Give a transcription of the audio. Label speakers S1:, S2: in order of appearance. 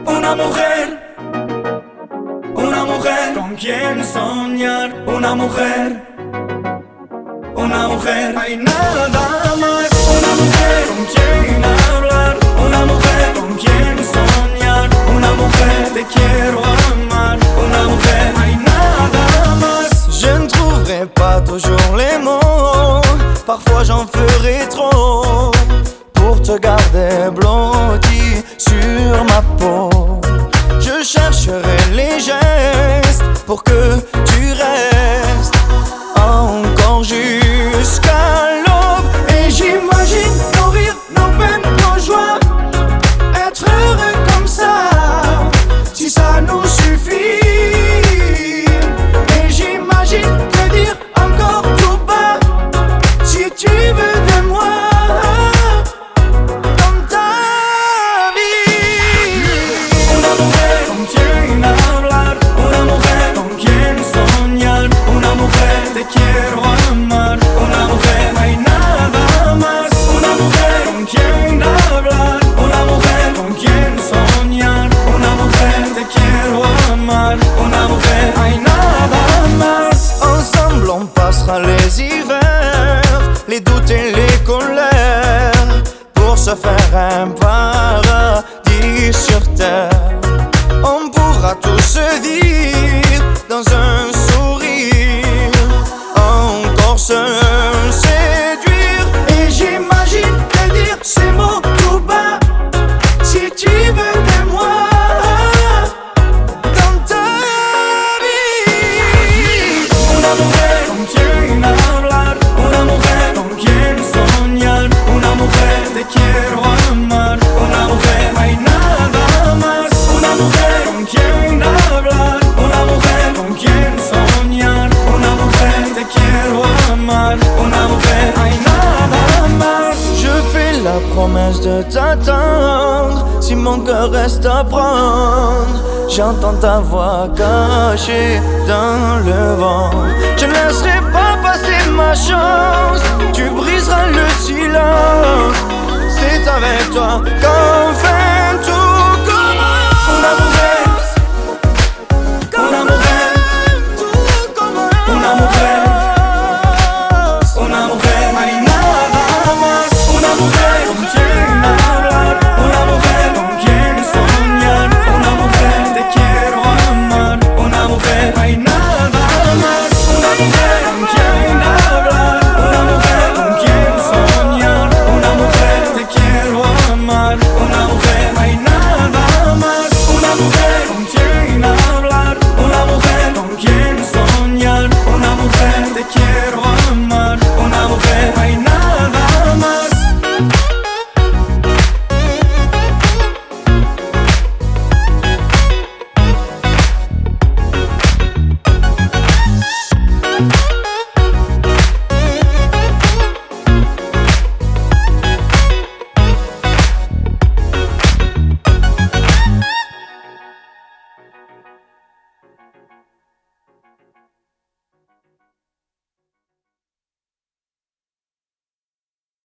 S1: una mujer con quien soñar, una mujer, hay nada más. Una mujer con quien hablar, una mujer con quien soñar, una mujer, te quiero amar, una mujer, hay nada más.
S2: Je ne trouverai pas toujours les mots, parfois j'en ferai trop pour te garder blotti sur ma peau. Je chercherai les gestes pour que tu restes encore jusqu'à l'aube. Et j'imagine nos rires, nos peines, nos joies, être heureux comme ça, si ça nous suffit. Et j'imagine te dire encore tout bas, si tu veux de moi dans ta vie.
S1: Una mujer con quien hablar, una mujer con quien soñar, una mujer, te quiero amar, una mujer, hay nada más. Una mujer con quien hablar, una mujer con quien soñar, una mujer, te quiero amar, una mujer, hay nada más.
S2: Ensemble on passera les hivers, les doutes et les colères, pour se faire un paradis sur terre. On pourra tout se dire dans un sourire, encore se séduire. Et j'imagine te dire ces mots tout bas, si tu veux de moi dans ta vie.
S1: Una mujer con quien hablar, una mujer con quien soñar, una mujer, te quiero amar, una mujer, hay nada más. Una mujer con quien hablar, una mujer con quien soñar, una mujer, te quiero amar, una mujer, hay nada más.
S2: Je fais la promesse de t'attendre, si mon cœur reste à prendre. J'entends ta voix cachée dans le vent. Je ne laisserai pas passer ma chance, tu briseras le silence. C'est avec toi qu'enfin tout